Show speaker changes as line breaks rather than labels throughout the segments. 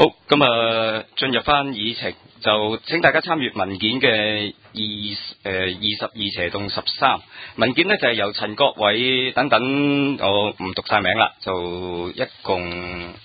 好，咁進入翻議程，就請大家參閱文件嘅22/13文件呢，就係由陳國偉等等，我唔讀晒名啦，就一共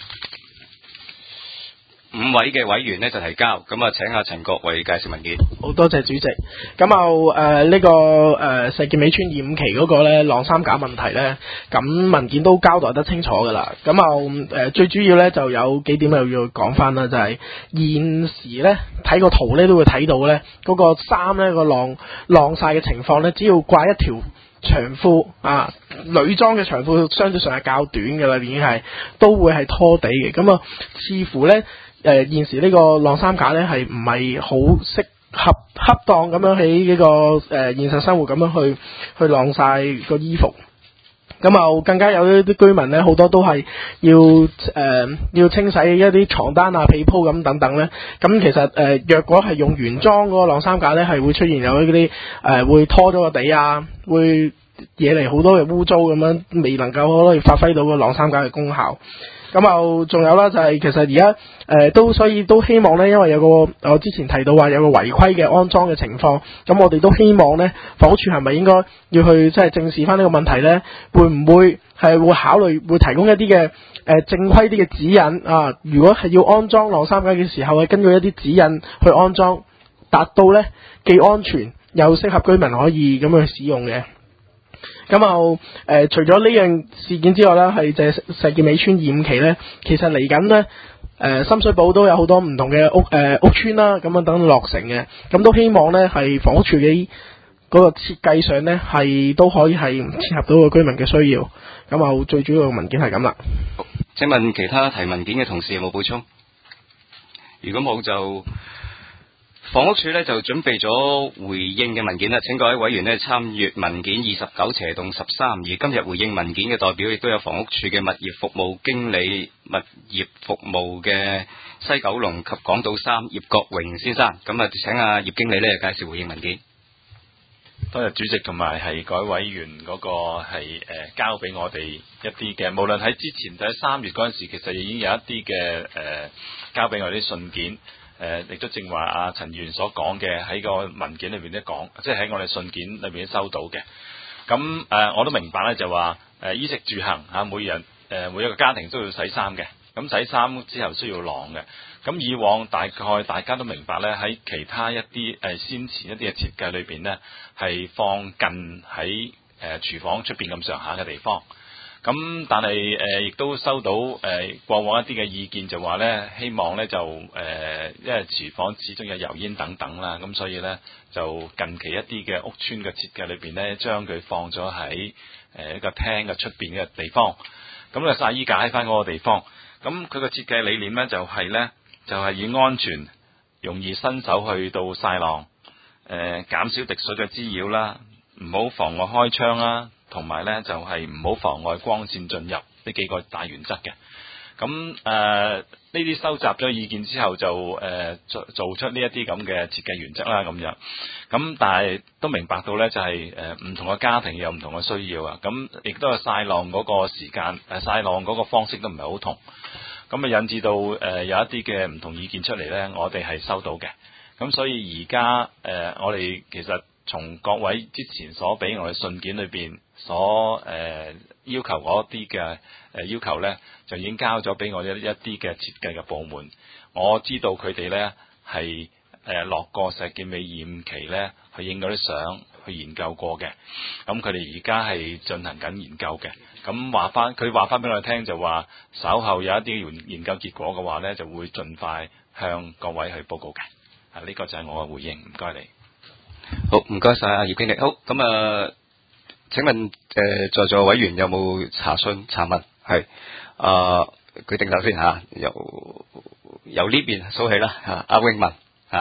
5位嘅委員呢就提交，咁請阿陳國偉介紹文件。
好多謝主席。咁呢個石硤尾村2、5期嗰個咧晾衫架問題咧，咁文件都交代得清楚噶啦。咁最主要咧就有幾點又要講翻啦，就係現時咧睇個圖咧都會睇到咧嗰個衫咧個晾晒嘅情況咧，只要掛一條長褲啊，女裝嘅長褲相對上係較短嘅啦，已經係都會係拖地嘅。咁似乎咧現時呢個晾衫架咧係唔係好適合恰當咁樣喺呢個現實生活咁樣去晾晒個衣服。咁更加有一啲居民咧，好多都係要清洗一啲床單啊、被鋪咁等等咧。咁其實若果係用原裝嗰個晾衫架咧，係會出現有一啲會拖咗個地啊，會惹嚟好多嘅污糟咁樣，未能夠可以發揮到個晾衫架嘅功效。咁仲有啦，就係其實而家所以都希望咧，因為有個我之前提到話有個違規嘅安裝嘅情況，咁我哋都希望咧，房屋署係咪應該要去即係正視翻呢個問題咧？會唔會係會考慮會提供一啲嘅正規啲嘅指引啊？如果係要安裝晾衫架嘅時候，根據一啲指引去安裝，達到咧既安全又適合居民可以咁樣去使用嘅。咁除咗呢樣事件之外咧，係就係石硤尾村2、5期咧，其實嚟緊咧深水埗都有好多唔同嘅屋邨啦，咁等落成嘅，咁都希望咧係房屋署嘅嗰個設計上咧係都可以係切合到個居民嘅需要。咁最主要嘅文件係咁啦。
請問其他提文件嘅同事有冇補充？如果冇就房屋署呢就準備咗回應嘅文件啦，請各位委員呢參閱文件29/13。而今日回應文件嘅代表亦都有房屋署嘅物業服務經理、物業服務嘅西九龍及港島3葉國榮先生。咁請阿葉經理呢介紹回應文件。
多謝主席同埋係各位委員嗰個係交俾我哋一啲嘅，無論喺之前就喺3月嗰陣時，其實已經有一啲嘅交俾我哋啲信件。亦都正話阿陳議員所講嘅喺個文件裏邊都講，即係喺我哋信件裏邊都收到嘅。咁我都明白咧，就話衣食住行嚇，每一個家庭都要洗衫嘅。咁洗衫之後需要晾嘅。咁以往大概大家都明白咧，喺其他一啲先前一啲嘅設計裏邊咧，係放近喺廚房出邊咁上下嘅地方。咁但係亦都收到過往一啲嘅意見，就話咧希望咧就因為廚房始終有油煙等等啦，咁所以咧就近期一啲嘅屋邨嘅設計裏邊咧，將佢放咗喺一個廳嘅出邊嘅地方，咁咧曬衣架喺翻嗰個地方。咁佢個設計理念咧就係以安全、容易伸手去到曬晾，減少滴水嘅滋擾啦，唔好妨礙開窗啦。同埋咧就係唔好妨礙光線進入，呢幾個大原則嘅。咁呢啲收集咗意見之後就做出呢一啲咁嘅設計原則啦咁樣。咁但係都明白到咧就係唔同嘅家庭有唔同嘅需要啊。咁亦都係曬晾嗰個時間曬晾嗰個方式都唔係好同。咁引致到有一啲嘅唔同意見出嚟咧，我哋係收到嘅。咁所以而家我哋其實從各位之前所俾我哋信件裏邊所要求嗰啲嘅要求咧，就已經交咗俾我一啲嘅設計嘅部門。我知道佢哋咧係落過石硤尾2、5期咧去影嗰啲相，去研究過嘅。咁佢哋而家係進行緊研究嘅。咁佢話翻俾我哋聽，就話稍後有一啲研究結果嘅話咧，就會盡快向各位去報告嘅。呢個就係我嘅回應，唔該你。
好，唔該晒阿葉經理。好，咁請問在座委員有冇查問？係舉定手先嚇，由呢邊數起啦嚇，阿永文嚇。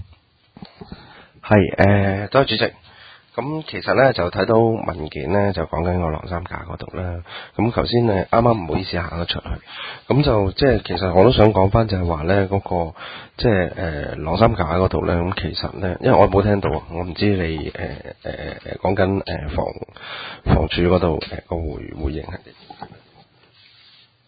係多謝主席。咁其實咧就睇到文件咧就講緊個晾衫架嗰度啦。咁頭先啱啱唔好意思行咗出去，咁就即係其實我都想講翻就係話咧嗰個即係晾衫架嗰度咧。咁其實咧，因為我冇聽到，我唔知你講緊房署嗰度個回應係點。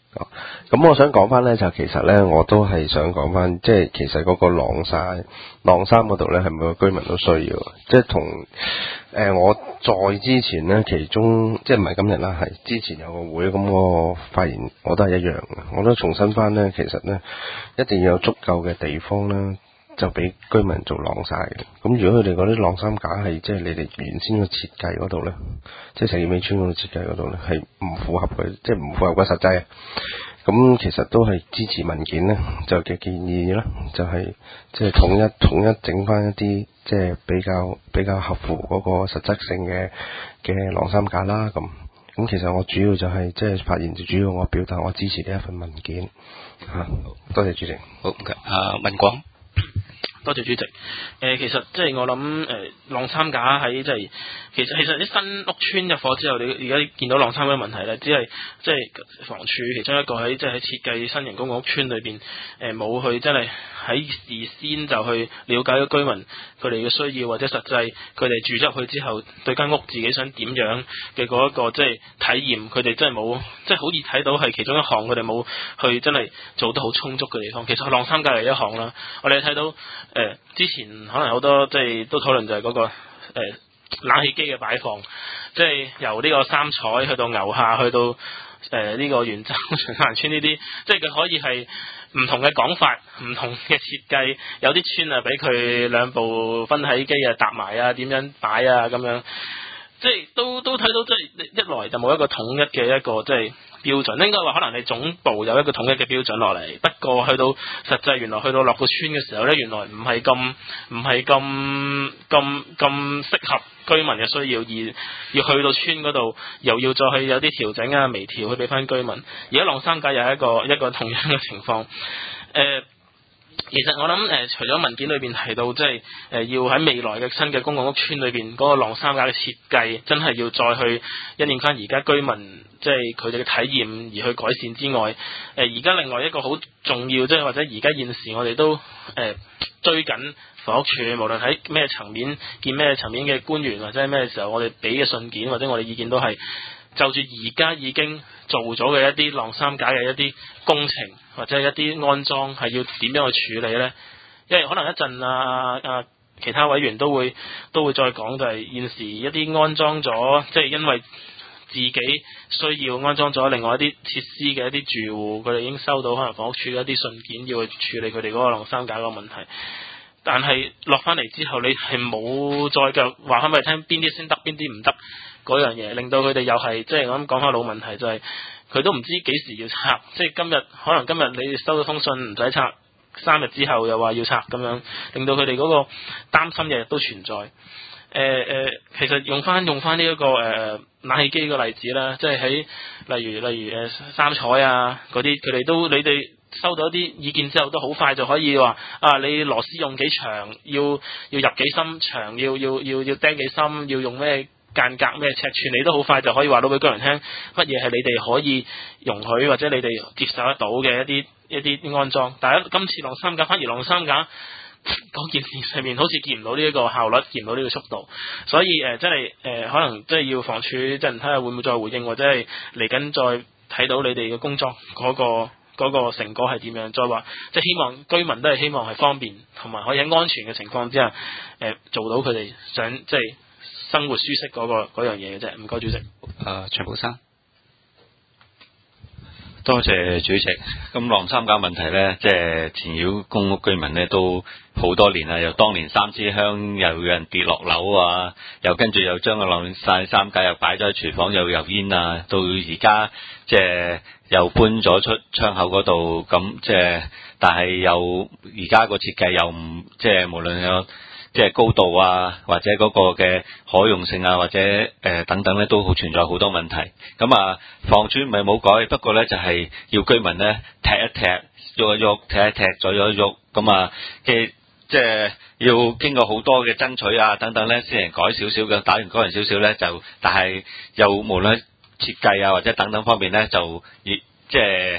咁我想講翻呢，就其實呢，我都係想講翻，即係其實嗰個晾衫嗰度呢，係每個居民都需要，即係同我在之前呢，其中即係唔係今日啦，係之前有個會，咁我發現我都係一樣嘅，我都重申翻呢，其實呢，一定要有足夠嘅地方啦，就俾居民做晾曬嘅。咁如果佢哋嗰啲晾衫架係即係你哋原先嘅設計嗰度呢，即係石硤尾村嗰度設計嗰度呢，係唔符合佢，即係唔符合個實際。咁其實都係支持文件呢，就嘅建議啦，就係即係統一整翻一啲即係比較合乎嗰個實質性嘅晾衫架啦。咁其實我主要就係即係發言，就主要我表達我支持呢一份文件嚇。多謝主席。
好，文廣。
多謝主席。其實即係我諗晾衫架喺即係其實啲新屋邨入伙之後，你而家見到晾衫嘅問題咧，只係即係房署其中一個喺即係喺設計新型公共屋邨裏邊冇去真係喺事先就去了解咗居民佢哋嘅需要，或者實際佢哋住咗入去之後對間屋自己想點樣嘅嗰一個即係體驗，佢哋真係冇即係好易睇到係其中一項佢哋冇去真係做得好充足嘅地方。其實晾衫架係一項啦，我哋睇到之前可能好多即係都討論就係嗰個冷氣機嘅擺放，即係由呢個三彩去到牛下去到呢個元洲循環村呢啲，即係佢可以係唔同嘅講法，唔同嘅設計，有啲村啊俾佢兩部分體機啊搭埋啊，點樣擺啊咁樣，即係都睇到即係一來就冇一個統一嘅一個即係標準，應該話可能你總部有一個統一嘅標準落嚟，不過去到實際原來去到落個村嘅時候呢，原來唔係咁適合居民嘅需要，而要去到村嗰度又要再去有啲調整啊微調去俾翻居民。而家晾衫架又係一個同樣嘅情況。其實我諗除咗文件裏邊提到，即係要喺未來嘅新嘅公共屋邨裏邊嗰個晾衫架嘅設計，真係要再去因應翻而家居民即係佢哋嘅體驗而去改善之外，而家另外一個好重要，即係或者而家現時我哋都追緊房屋署，無論喺咩層面見咩層面嘅官員或者係咩時候，我哋俾嘅信件或者我哋意見都係就住而家已經做咗嘅一啲晾衫架嘅一啲工程或者一啲安裝係要點樣去處理呢？因為可能一陣其他委員都會再講，就係現時一啲安裝咗，即係因為自己需要安裝咗另外一啲設施嘅一啲住戶，佢哋已經收到可能房屋署嘅一啲信件，要去處理佢哋嗰個晾衫架嗰個問題。但係落翻嚟之後，你係冇再繼續話翻俾你聽邊啲先得，邊啲唔得嗰樣嘢，令到佢哋又係即係我諗講翻老問題，就係佢都唔知幾時要拆，即係可能今日你收到封信唔使拆，3日之後又話要拆咁樣，令到佢哋嗰個擔心日日都存在。其實用翻呢一個冷氣機個例子啦，即係喺例如三彩啊嗰啲，你哋收到一啲意見之後，都好快就可以話你螺絲用幾長，要入幾深長，要釘幾深，要用咩間隔咩尺寸，你都好快就可以話到俾居民聽乜嘢係你哋可以容許或者你哋接受得到嘅一啲安裝。但係今次晾衫架反而晾衫架嗰件事上面好似見唔到呢一個效率，見唔到呢個速度，所以真係可能真係要房署真係睇下會唔會再回應，或者係嚟緊再睇到你哋嘅工作嗰個成果係點樣，再話即係希望居民都係希望係方便同埋可以喺安全嘅情況之下做到佢哋想即係生活舒適嗰樣嘢嘅啫。唔該，主席。
長寶生。
多謝主席。咁晾衫架問題呢，即係纏繞公屋居民呢都好多年啦。由當年3支香又有人跌落樓啊，又跟住又將個晾晒衫架又擺咗喺廚房又油煙啊，到而家即係又搬咗出窗口嗰度，咁即係但係又而家個設計又唔即係無論有即係高度啊，或者嗰個嘅可用性啊，或者等等咧，都好存在好多問題。咁房署唔係冇改，不過咧就係要居民咧踢一踢，喐一喐，踢一踢，再喐一喐。咁即係要經過好多嘅爭取啊，等等咧，先係改少少嘅，打完改完少少咧就，但係又無論設計啊或者等等方面咧，就即係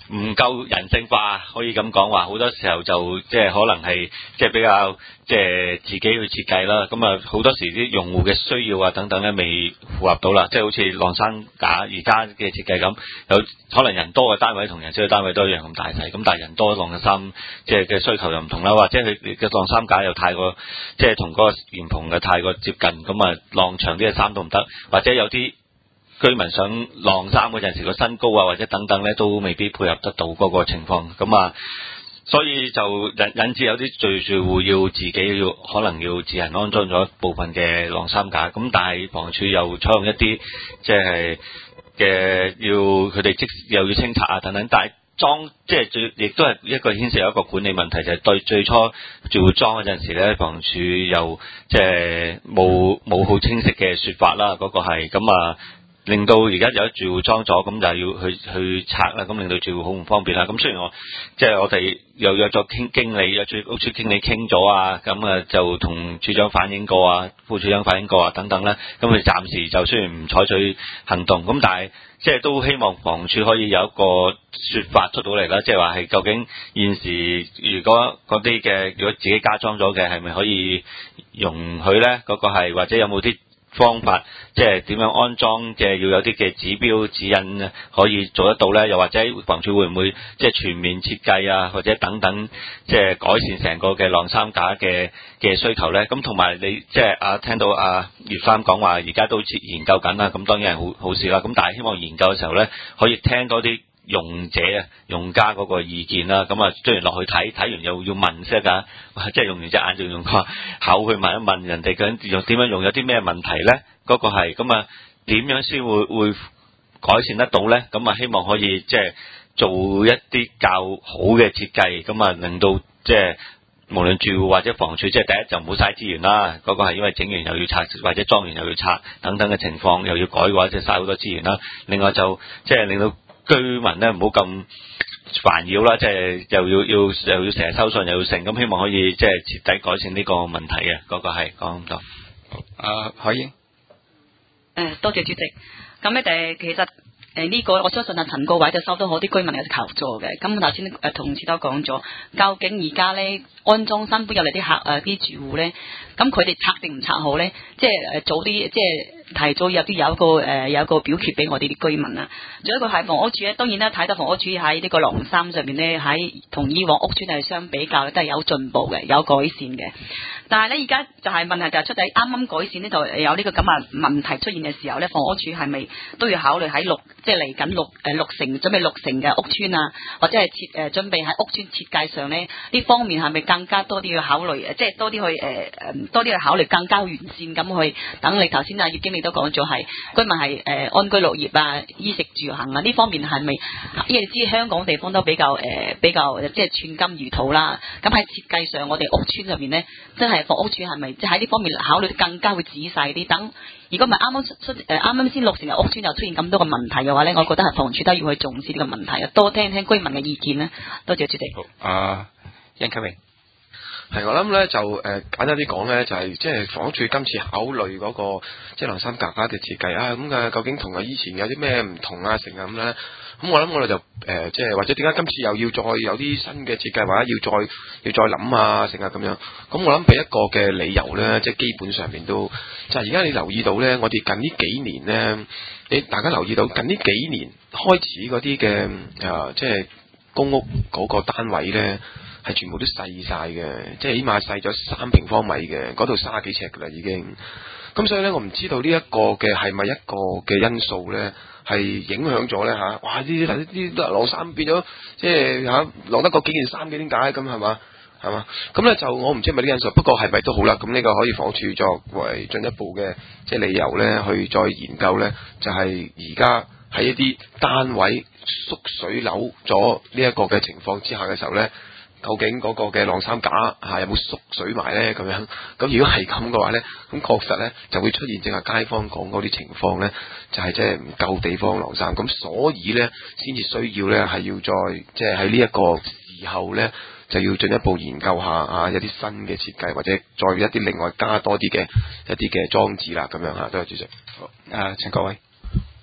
唔夠人性化，可以咁講話，好多時候就即係可能係即係比較即係自己去設計啦。咁啊好多時啲用戶嘅需要啊等等咧未符合到啦，即係好似晾衫架而家嘅設計咁，有可能人多嘅單位同人少嘅單位都一樣咁大細，咁但係人多晾嘅衫即係嘅需求又唔同啦，或者佢嘅晾衫架又太過即係同嗰個簷篷嘅太過接近，咁啊晾長啲嘅衫都唔得，或者有啲居民想晾衫嗰陣時個身高啊或者等等咧都未必配合得到嗰個情況，咁啊所以就引致有啲住戶要自己要可能要自行安裝咗部分嘅晾衫架，咁但係房署又採用一啲即係嘅要佢哋即又要清拆啊等等，但係裝即係亦都係一個牽涉有一個管理問題，就係對最初住戶裝嗰陣時咧，房署又即係冇好清晰嘅說法啦，嗰個係咁啊。令到而家有住戶裝咗，咁就要去拆啦，咁令到住戶好唔方便啦。咁雖然我哋又約咗經理，約住屋署經理傾咗啊，咁啊就同處長反映過啊，副處長反映過啊等等啦。咁佢暫時就雖然唔採取行動，咁但係即係都希望房署可以有一個說法出到嚟啦，即係話係究竟現時如果嗰啲嘅如果自己加裝咗嘅係咪可以容許咧？嗰個係或者有冇啲方法，即係點樣安裝，即係要有啲嘅指標指引可以做得到呢？又或者房署會唔會即係全面設計啊，或者等等，即係改善成個嘅晾衫架嘅需求呢？咁同埋你即係聽到葉生講話，而家都研究緊啦，咁當然係好事啦。咁但係希望研究嘅時候呢，可以聽多啲用者啊、用家嗰個意見啦，咁啊，雖然落去睇完又要問先㗎，即係用完隻眼就用個口去問一問人哋究竟點樣用，有啲咩問題咧？嗰個係咁啊，點樣先會改善得到咧？咁啊，希望可以即係做一啲較好嘅設計，咁啊，令到即係無論住戶或者房署，即係第一就唔好嘥資源啦。嗰個係因為整完又要拆，或者裝完又要拆等等嘅情況，又要改嘅話，即係嘥好多資源啦。另外就即係令到居民咧唔好咁煩擾啦，即係又要成日收信又要成，咁希望可以即係徹底改善呢個問題嘅，嗰個係講咁多。
海英，
多謝主席。咁咧其實呢個我相信陳國偉就收到好啲居民嘅求助嘅。咁頭先同事都講咗，究竟而家咧安裝新搬入嚟啲啲住戶咧，咁佢哋拆定唔拆好咧？即係早啲即係。提早有一個表決俾我哋啲居民啊，仲有一個係房屋署咧，當然啦，睇到房屋署喺呢個晾衫上面咧，喺同以往屋邨係相比較咧，都係有進步嘅，有改善嘅。但係咧，而家就係問題就係出喺啱啱改善呢度有呢個咁嘅問題出現嘅時候咧，房屋署係咪都要考慮喺即係嚟緊六成準備六成嘅屋邨啊，或者係準備喺屋邨設計上咧呢方面係咪更加多啲要考慮？即係多啲去考慮更加完善咁去等你頭先葉經理都講咗係居民係安居樂業啊、衣食住行啊呢方面係咪？因為你知香港地方都比較即係寸金如土啦。咁喺設計上，我哋屋邨入面咧，真係房屋署係咪即係喺呢方面考慮得更加會仔細啲？等如果唔係啱啱先六成嘅屋邨又出現咁多個問題嘅話咧，我覺得係房署都要去重視呢個問題啊，多聽聽居民嘅意見啦。多謝主席。
好，殷啟榮。
係，我諗咧就簡單啲講咧，就係即係房署今次考慮嗰個即係晾衫架嘅設計啊，咁嘅究竟同以前有啲咩唔同啊，成啊咁咧？咁我諗我哋就即係或者點解今次又要再有啲新嘅設計，或者要再諗啊，成啊咁樣。咁我諗俾一個嘅理由咧，即係基本上面都就係而家你留意到咧，我哋近呢幾年咧，大家留意到近呢幾年開始嗰啲嘅即係公屋嗰個單位咧。係全部都細晒嘅，即係起碼細咗3平方米嘅，嗰度30幾尺噶啦已經。咁所以咧，我唔知道呢一個嘅係咪一個嘅因素咧，係影響咗咧嚇。哇！啲晾衫變咗，即係嚇晾得嗰幾件衫嘅，點解咁係嘛？係嘛？咁咧就我唔知係咪呢個因素，不過係咪都好啦。咁呢個可以房署作為進一步嘅即係理由咧，去再研究咧，就係而家喺一啲單位縮水樓咗呢一個嘅情況之下嘅時候咧。究竟嗰個嘅晾衫架有冇縮水埋咧？咁樣咁如果係咁嘅話咧，咁確實咧就會出現正係街坊講嗰啲情況咧，就係即係唔夠地方晾衫，咁所以咧先至需要咧係要再即係喺呢一個時候咧就要進一步研究下有啲新嘅設計，或者再一啲另外加多啲嘅一啲嘅裝置啦，咁樣嚇。多謝主席。
好，陳國偉。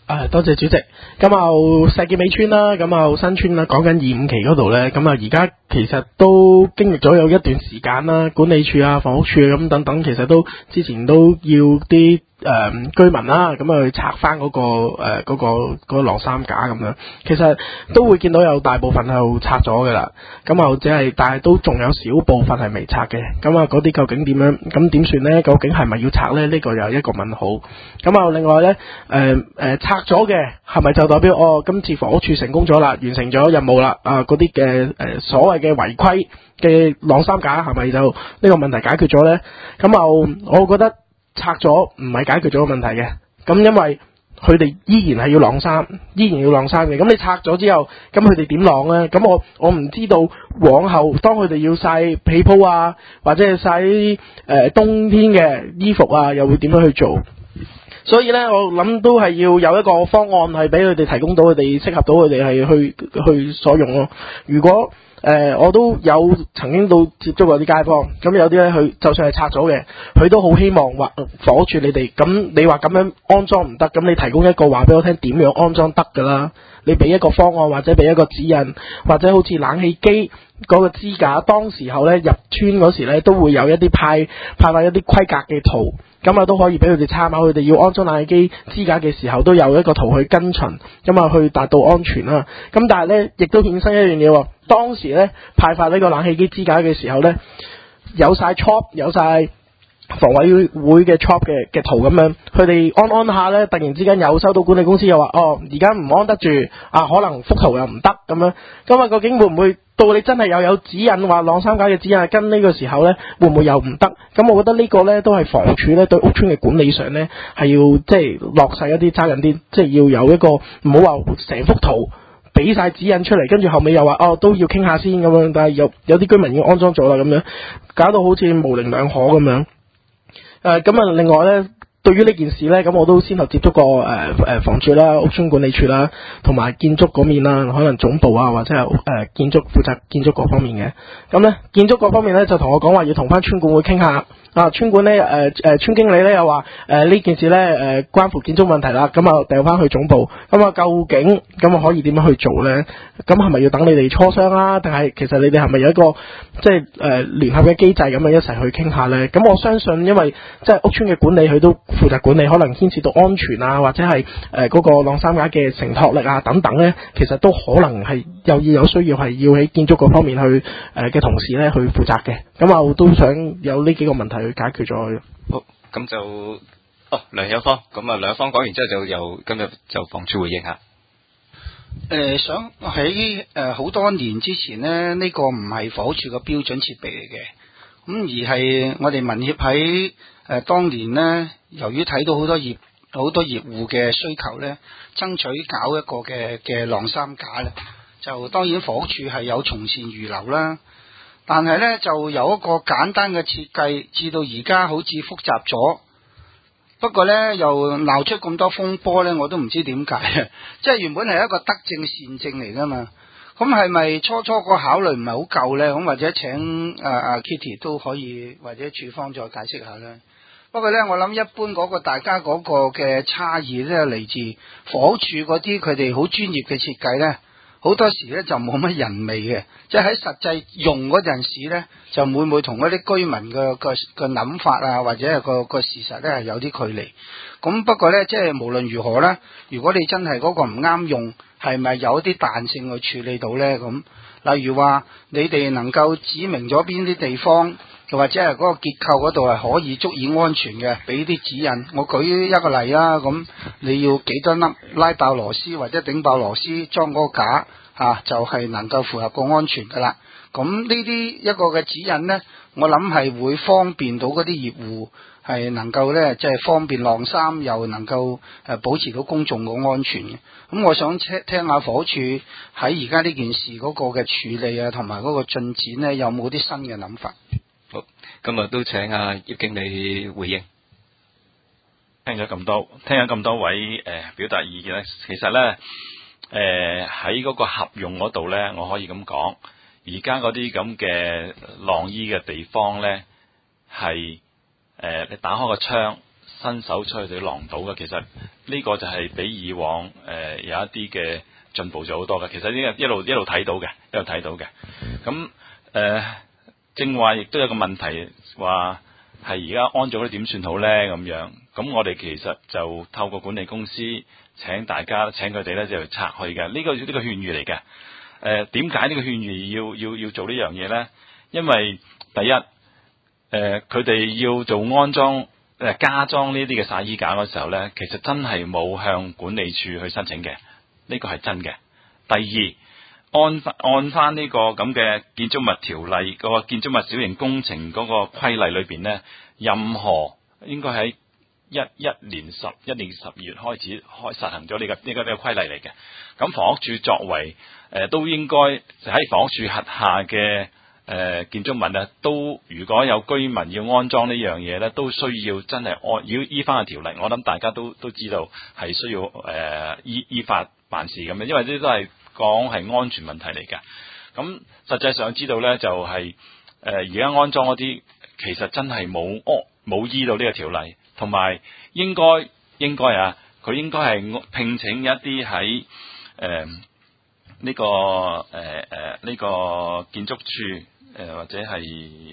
多謝主席。咁啊，石硤尾村啦，咁啊新村啦，講緊25期嗰度咧，咁啊而家其實都經歷咗有一段時間啦，管理處啊、房屋處啊咁等等，其實都之前都要啲居民啦，咁啊去拆翻嗰個晾衫架咁樣，其實都會見到有大部分係拆咗噶啦，咁啊只係但係都仲有少部分係未拆嘅，咁啊嗰啲究竟點樣？咁點算呢？究竟係咪要拆呢？呢個又係一個問號。咁啊另外呢，拆咗嘅係咪就代表今次房屋處成功咗啦，完成咗任務啦？嗰啲嘅所謂嘅違規嘅晾衫架係咪就呢個問題解決咗呢？咁啊我覺得拆咗唔係解決咗個問題嘅，咁因為佢哋依然係要晾衫，嘅。咁你拆咗之後，咁佢哋點晾呢？咁我唔知道往後當佢哋要曬被鋪啊，或者係曬冬天嘅衣服啊，又會點樣去做？所以呢，我諗都係要有一個方案係俾佢哋提供到佢哋適合到佢哋係去所用咯。如果我都有曾經到接觸過啲街坊，咁有啲咧佢就算係拆咗嘅，佢都好希望話房屋處你哋，咁你話咁樣安裝唔得，咁你提供一個話俾我聽點樣安裝得㗎啦？你俾一個方案或者俾一個指引，或者好似冷氣機嗰個支架，當時候咧入村嗰時咧都會有一啲派發一啲規格嘅圖。咁啊都可以俾佢哋參考，佢哋要安裝冷氣機支架嘅時候都有一個圖去跟循，咁啊去達到安全啦。咁但係咧，亦都衍生一樣嘢喎。當時咧派發呢個冷氣機支架嘅時候咧，有晒 chop， 有晒房委會嘅 chop 嘅圖咁樣，佢哋安下咧，突然之間有收到管理公司又話而家唔安得住可能幅圖又唔得咁樣。咁啊究竟會唔會到你真係又有指引話晾衫架嘅指引跟呢個時候呢，會唔會又唔得？咁我覺得呢個呢，都係房署呢對屋邨嘅管理上呢，係要即係落實一啲揸緊啲，即係要有一個唔好話成幅圖俾晒指引出嚟，跟住後尾又話都要傾下先咁樣，但係有啲居民已經安裝咗啦咁樣，搞到好似模棱兩可咁樣。咁啊另外呢，對於呢件事呢，咁我都先後接觸過房署啦、屋邨管理處啦，同埋建築嗰面啦，可能總部啊或者係建築負責建築嗰方面嘅。咁呢，建築嗰方面呢，就同我講話要同翻村管會傾下。村管呢，村經理呢又話呢件事呢關乎建築問題啦，咁啊掉翻去總部。咁啊究竟咁啊可以點樣去做呢？咁係咪要等你哋磋商啦？定係其實你哋係咪有一個即係聯合嘅機制咁樣一齊去傾下呢？咁我相信因為即係屋邨嘅管理佢都負責管理，可能牽涉到安全啊，或者係嗰個晾衫架嘅承托力啊等等呢，其實都可能係有需要係要喺建築嗰方面去嘅同事呢去負責嘅。咁啊我都想有呢幾個問題去解決咗佢。
好，咁就梁有芳，咁啊梁有芳講完之後就由今日就房署回應下。
想喺好多年之前呢，呢個唔係房署嘅標準設備嚟嘅，咁而係我哋民協喺當年呢，由於睇到好多業戶嘅需求呢，爭取搞一個嘅晾衫架呢，就當然房署係有從善如流啦。但係呢，就有一個簡單嘅設計，至到而家好似複雜咗。不過呢，又鬧出咁多風波呢，我都唔知點解。即係原本係一個德政善政嚟噶嘛。咁係咪初個考慮唔係好夠呢？咁或者請Kitty 都可以，或者處方再解釋下呢。不過呢，我諗一般嗰個大家嗰個嘅差異呢，嚟自房署嗰啲佢哋好專業嘅設計呢。好多時咧就冇乜人味嘅，即係喺實際用嗰陣時咧，就會唔會同嗰啲居民嘅諗法啊，或者係個事實咧係有啲距離。咁不過咧，即係無論如何咧，如果你真係嗰個唔啱用，係咪有啲彈性去處理到咧？咁例如話，你哋能夠指明咗邊啲地方，又或者係嗰個結構嗰度係可以足以安全嘅，俾啲指引。我舉一個例啦，咁你要幾多粒拉爆螺絲或者頂爆螺絲裝嗰個架就係能夠符合個安全噶啦。咁呢啲一個嘅指引呢，我諗係會方便到嗰啲業戶係能夠呢，即係方便晾衫，又能夠保持到公眾嘅安全嘅。咁我想聽下房署喺而家呢件事嗰個嘅處理啊，同埋嗰個進展呢，有冇啲新嘅諗法？
好，今日都請阿葉經理回應。
聽咗咁多位表達意見咧，其實咧喺嗰個合用嗰度咧，我可以咁講，而家嗰啲咁嘅晾衣嘅地方咧，係你打開個窗伸手出去對浪賭嘅。其實呢個就係比以往有一啲嘅進步咗好多嘅。其實呢一路睇到嘅，一路睇到嘅。咁正話亦都有個問題話係而家安咗點算好呢？咁樣。咁我哋其實就透過管理公司請佢哋咧就拆去嘅。呢個勸喻嚟嘅。點解呢個勸喻要做呢樣嘢呢？因為第一，佢哋要做安裝加裝呢啲嘅曬衣架嗰時候呢，其實真係冇向管理處去申請嘅，呢個係真嘅。第二，按翻呢個咁嘅建築物條例個建築物小型工程嗰個規例裏邊呢，任何應該喺一年12月開始實行咗呢個規例嚟嘅。咁房屋署作為都應該喺房屋署轄下嘅建築物啊，都如果有居民要安裝呢樣嘢咧，都需要真係要依翻個條例。我諗大家都知道係需要依法辦事咁樣，因為呢啲都係講係安全問題嚟㗎。咁實際上知道咧，就係而家安裝嗰啲其實真係冇依到呢個條例，同埋應該啊，佢應該係聘請一啲喺呢個建築處或者係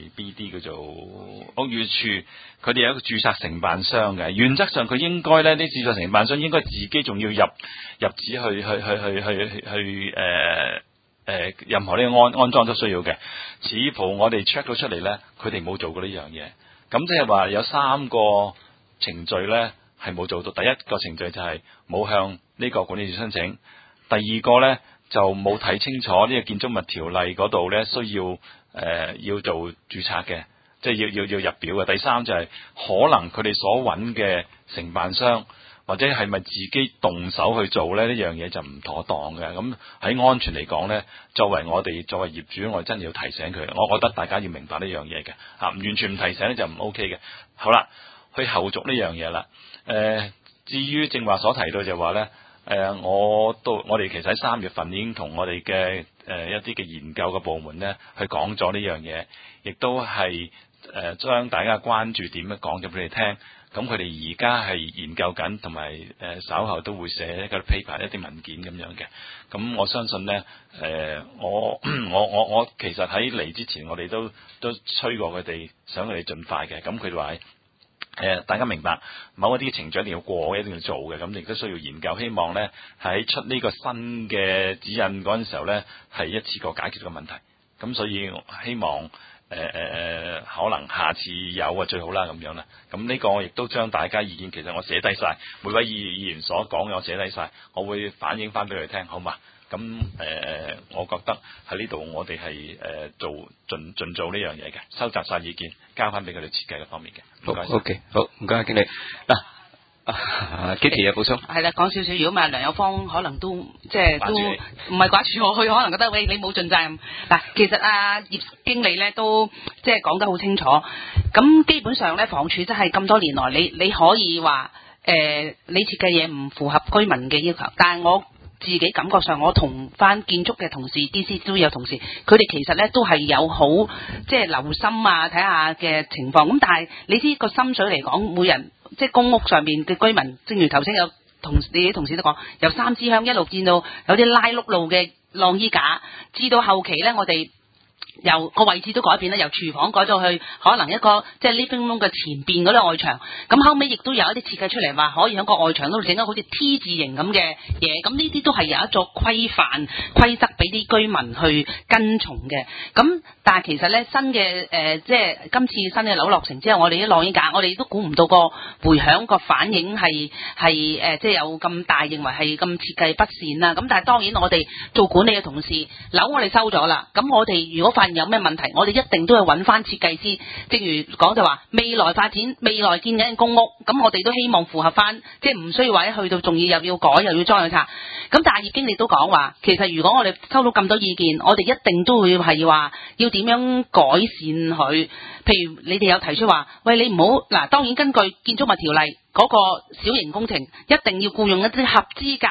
BD 叫做屋宇署，佢哋有一個註冊承辦商嘅。原則上佢應該咧，啲註冊承辦商應該自己仲要入紙去任何呢個安裝都需要嘅。似乎我哋 check 到出嚟咧，佢哋冇做過呢樣嘢。咁即係話有3個程序咧係冇做到。第一個程序就係冇向呢個管理處申請。第二個咧就冇睇清楚呢個建築物條例嗰度咧需要做註冊嘅，即係要入表嘅。第三就係可能佢哋所揾嘅承辦商或者係咪自己動手去做咧，呢樣嘢就唔妥當嘅。咁喺安全嚟講咧，作為業主，我哋真係要提醒佢。我覺得大家要明白呢樣嘢嘅嚇，完全唔提醒咧就唔 OK 嘅。好啦，去後續呢樣嘢啦。至於正話所提到就話咧。我哋其實喺3月份已經同我哋嘅一啲嘅研究嘅部門咧，去講咗呢樣嘢，亦都係將大家關注點咧講咗俾你聽。咁佢哋而家係研究緊，同埋稍後都會寫一個 paper 一啲文件咁樣嘅。咁我相信咧，我其實喺嚟之前，我哋都催過佢哋，想佢哋盡快嘅。咁佢哋話。大家明白某一啲程序一定要過，一定要做嘅，咁亦都需要研究。希望咧喺出呢個新嘅指引嗰陣時候咧，係一次過解決個問題。咁所以希望可能下次有啊最好啦咁樣啦。咁呢個我亦都將大家意見，其實我寫低晒，每位議員所講嘅我寫低晒，我會反映翻俾佢聽，好嘛？咁我覺得喺呢度我哋係盡做呢樣嘢嘅，收集晒意見，交翻俾佢哋設計嘅方面嘅。唔該。
OK， 好，唔該經理。嗱，Kitty 有補充。
係啦，講少少。如果唔係梁有芳，可能都即係都唔係掛住我，佢可能覺得喂你冇盡責任。嗱，其實葉經理咧都即係講得好清楚。咁基本上咧，房署真係咁多年來，你可以話你設計嘢唔符合居民嘅要求，但係我自己感覺上，我同翻建築嘅同事 DC 都有同事，佢哋其實咧都係有好即係留心睇下嘅情況。咁但係你知個心水嚟講，每人即係公屋上面嘅居民，正如頭先有你啲同事都講，由3支香一路見到有啲拉碌路嘅晾衣架，至到後期咧，我哋由個位置都改變啦，由廚房改咗去可能一個即係 living room 嘅前邊嗰啲外牆，咁後尾亦都有一啲設計出嚟話可以喺個外牆嗰度整到好似 T 字形咁嘅嘢，咁呢啲都係有一座規範規則俾啲居民去跟從嘅。咁但係其實咧新嘅即係今次新嘅樓落成之後，我哋啲晾衣架，我哋都估唔到個迴響個反應係即係有咁大，認為係咁設計不善啦。咁但係當然我哋做管理嘅同事，樓我哋收咗啦，咁我哋如果發現有咩問題，我哋一定都係揾翻設計師。正如講就話未來發展、未來建緊公屋，咁我哋都希望符合翻，即係唔需要話一去到仲要又要改又要裝又拆。咁但係葉經理都講話，其實如果我哋收到咁多意見，我哋一定都會係話要點樣改善佢。譬如你哋有提出話，喂你唔好嗱，當然根據建築物條例嗰個小型工程，一定要僱用一啲合資格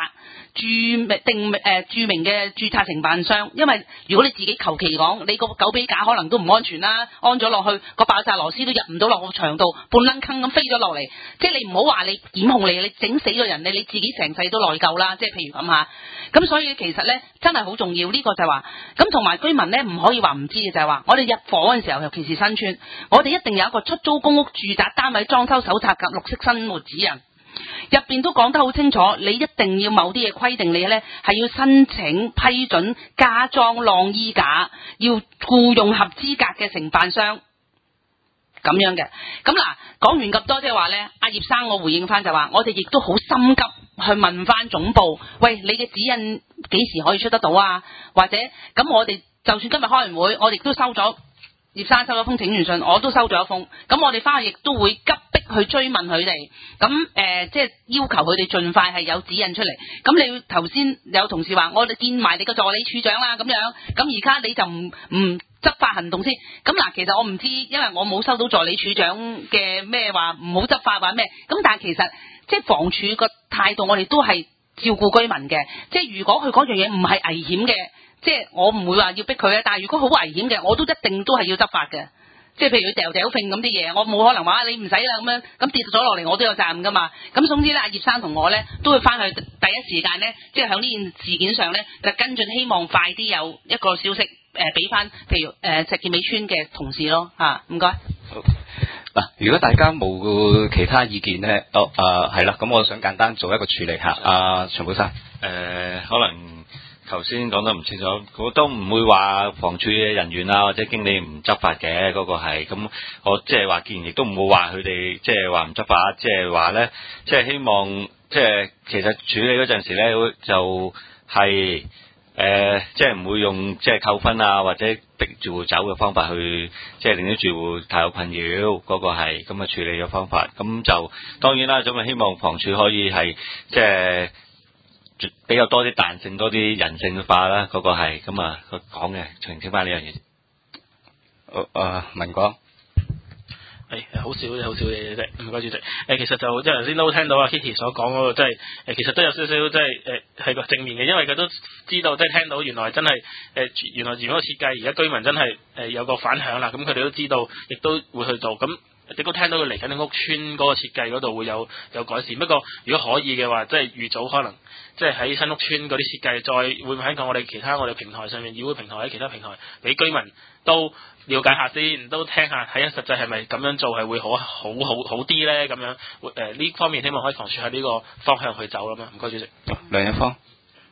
著名嘅註冊承辦商，因為如果你自己求其講，你個狗髀架可能都唔安全啦，安咗落去個爆炸螺絲都入唔到落個牆度，半撚坑咁飛咗落嚟，即係你唔好話你檢控你整死個人，你自己成世都內疚啦，即係譬如咁嚇。咁所以其實咧真係好重要，呢個就係話，咁同埋居民咧唔可以話唔知嘅就係話，我哋入伙嗰陣時候，尤其是新村，我哋一定有一個出租公屋住宅單位裝修手冊及綠色生活指引。入邊都講得好清楚，你一定要某啲嘢規定你呢係要申請批准加裝晾衣架，要僱用合資格嘅承辦商咁樣嘅。咁嗱，講完咁多即係話呢，阿葉生我回應翻就話，我哋亦都好心急去問翻總部，喂，你嘅指引幾時可以出得到啊？或者咁我哋就算今日開完會，我哋都收咗葉生收咗封請願信，我都收咗一封，咁我哋翻去亦都會急迫去追問佢哋，咁即係要求佢哋盡快係有指引出嚟。咁你頭先有同事話，我哋見埋你個助理處長啦，咁樣，咁而家你就唔執法行動先。咁嗱，其實我唔知，因為我冇收到助理處長嘅咩話唔好執法話咩，咁但係其實即係房署個態度，我哋都係照顧居民嘅，即係如果佢嗰樣嘢唔係危險嘅。即係我唔會話要逼佢嘅，但係如果好危險嘅，我都一定都係要執法嘅。即係譬如佢掉揈咁啲嘢，我冇可能話你唔使啦咁樣，咁跌咗落嚟我都有責任噶嘛。咁總之咧，阿葉生同我咧都會翻去第一時間咧，即係響呢件事件上咧就跟進，希望快啲有一個消息俾翻，譬如石硤尾村嘅同事咯嚇，唔該。
好嗱，如果大家冇其他意見咧，係啦，咁我想簡單做一個處理下。阿長寶生，
可能。頭先講得唔清楚，我都唔會話房署嘅人員啊或者經理唔執法嘅，嗰個係咁，我即係話既然亦都唔會話佢哋即係話唔執法，即係話咧，即係希望即係其實處理嗰陣時咧就係即係唔會用即係扣分啊或者逼住戶走嘅方法去即係令啲住戶太有困擾，嗰個係咁嘅處理嘅方法。咁就當然啦，咁啊希望房署可以係即係。比較多啲彈性，多啲人性化啦，嗰個係咁啊，講嘅澄清翻呢樣嘢。
文講，
好少嘢啫，唔該主席。其實就即係頭先都聽到阿 Kitty 所講嗰個，即係其實都有少少即係係個正面嘅，因為佢都知道即係聽到原來真係原來如果設計而家居民真係有個反響啦，咁佢哋都知道，亦都會去做咁。亦都聽到佢嚟緊嘅屋邨嗰個設計嗰度會有改善，不過如果可以嘅話，即係預早可能即係喺新屋邨嗰啲設計，再會唔會喺我哋其他我哋平台上面，議會平台喺其他平台俾居民都了解下先，都聽下睇下實際係咪咁樣做係會好啲咧？咁樣呢方面希望可以房署喺呢個方向去走啦嘛。唔該主席。
梁一芳。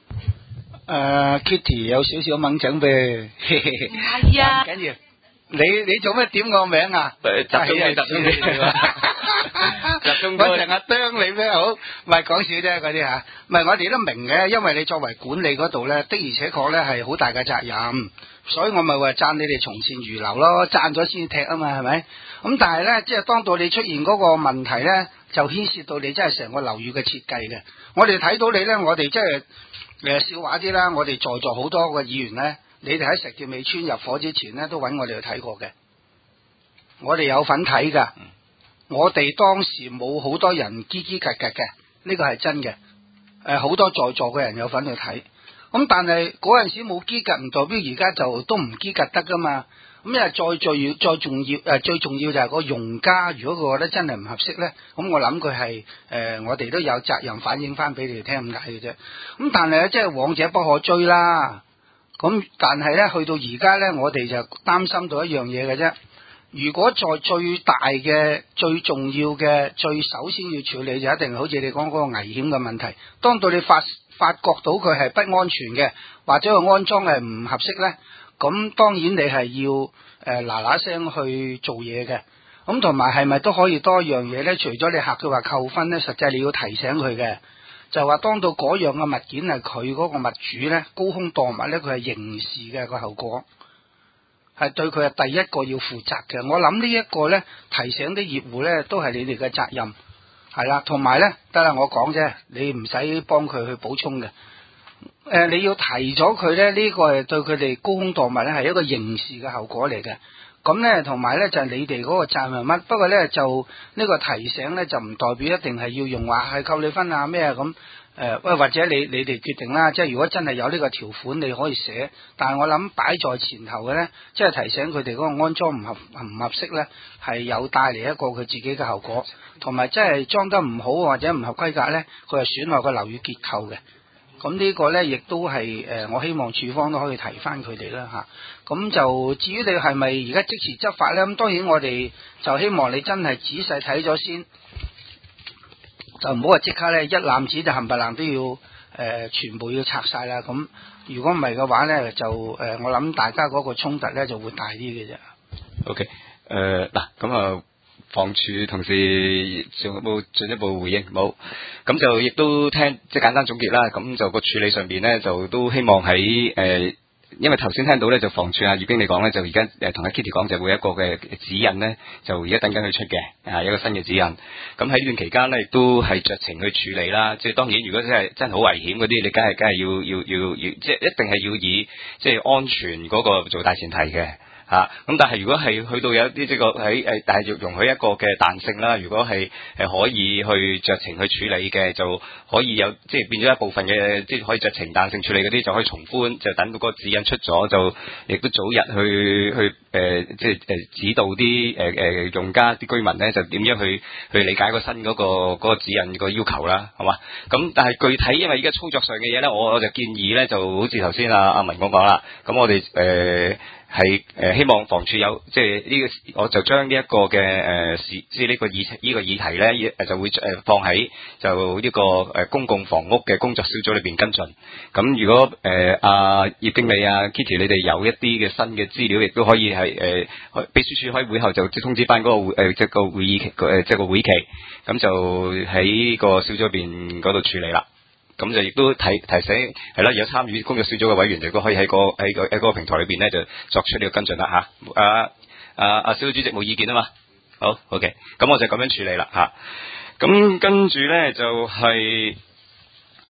Kitty 有少少掹整唄，
係啊，
唔緊要。你做咩點我名啊？
集中你，
我成日啄你咩好？唔係講笑啫嗰啲嚇，唔係我哋都明嘅，因為你作為管理嗰度咧，的而且確咧係好大嘅責任，所以我咪話讚你哋從善如流咯，讚咗先踢啊嘛，係咪？咁但係咧，即係當到你出現嗰個問題咧，就牽涉到你真係成個樓宇嘅設計嘅。我哋睇到你咧，我哋即係笑話啲啦，我哋在座好多個議員咧。你哋喺石硤尾村入伙之前咧，都揾我哋去睇過嘅。我哋有份睇噶，我哋當時冇好多人嘰嘰格格嘅，呢個係真嘅。好多在座嘅人有份去睇。咁但係嗰陣時冇嘰格，唔代表而家就都唔嘰格得噶嘛。咁因為再重要最重要就係個用家，如果佢覺得真係唔合適咧，咁我諗佢係我哋都有責任反映翻俾你哋聽咁解嘅啫。咁但係咧，即係往者不可追啦。咁但係咧，去到而家咧，我哋就擔心到一樣嘢嘅啫。如果在最大嘅、最重要嘅、最首先要處理，就一定好似你講嗰個危險嘅問題。當到你發覺到佢係不安全嘅，或者個安裝係唔合適咧，咁當然你係要嗱嗱聲去做嘢嘅。咁同埋係咪都可以多一樣嘢咧？除咗你嚇佢話扣分咧，實際你要提醒佢嘅。就話當到嗰樣嘅物件係佢嗰個物主咧，高空墮物咧，佢係刑事嘅個後果，係對佢係第一個要負責嘅。我諗呢一個咧，提醒啲業戶咧，都係你哋嘅責任，係啦。同埋咧，得啦，我講啫，你唔使幫佢去補充嘅。你要提咗佢咧，呢個係對佢哋高空墮物咧係一個刑事嘅後果嚟嘅。咁咧，同埋咧就係你哋嗰個責任乜？不過咧就呢個提醒咧就唔代表一定係要用話係扣你分啊咩啊咁。 或者你哋決定啦，即係如果真係有呢個條款，你可以寫。但係我諗擺在前頭嘅咧，即係提醒佢哋嗰個安裝唔合適咧，係有帶嚟一個佢自己嘅後果，同埋即係裝得唔好或者唔合規格咧，佢係損害個樓宇結構嘅。咁呢個咧亦都係我希望處方都可以提翻佢哋啦嚇。咁就至於你係咪而家即時執法咧？咁當然我哋就希望你真係仔細睇咗先。就唔好話即刻咧一攬子就冚唪唥都要全部要拆晒啦。咁如果唔係嘅話咧，就我諗大家嗰個衝突咧就會大啲嘅啫。
OK， 嗱咁啊，房署同事仲有冇進一步回應？冇，咁就亦都聽即係簡單總結啦。咁就個處理上邊咧，就都希望喺因為頭先聽到咧，就房署葉經理講咧，就而家同阿 Kitty 講就會有一個嘅指引咧，就而家等緊佢出嘅，一個新嘅指引。咁喺呢段期間咧，亦都係酌情去處理啦。即係當然，如果真係好危險嗰啲，你梗係要，即係一定係要以即係安全嗰個做大前提嘅。咁但係如果係去到有一啲即係喺但係要容許一個嘅彈性啦。如果係可以去酌情去處理嘅，就可以有即係變咗一部分嘅，即係可以酌情彈性處理嗰啲就可以從寬，就等到嗰個指引出咗，就亦都早日去即係指導啲用家啲居民咧，就點樣去理解個新嗰個指引個要求啦，係嘛？咁但係具體因為而家操作上嘅嘢咧，我就建議咧，就好似頭先阿文講啦，咁我哋係希望房署有即係呢個，我就將呢一個嘅即係呢個議題咧，就會放喺就呢個公共房屋嘅工作小組裏邊跟進。咁如果阿葉經理啊 Kitty 你哋有一啲嘅新嘅資料，亦都可以係秘書處開會後就通知翻嗰個即係個會議期即係個會期，咁就喺個小組入邊嗰度處理啦。咁就亦都提醒係啦，有參與工作小組嘅委員就都可以喺個平台裏邊咧就作出呢個跟進啦嚇。阿小組主席冇意見啊嘛？好 OK，咁我就咁樣處理啦嚇。咁跟住咧就係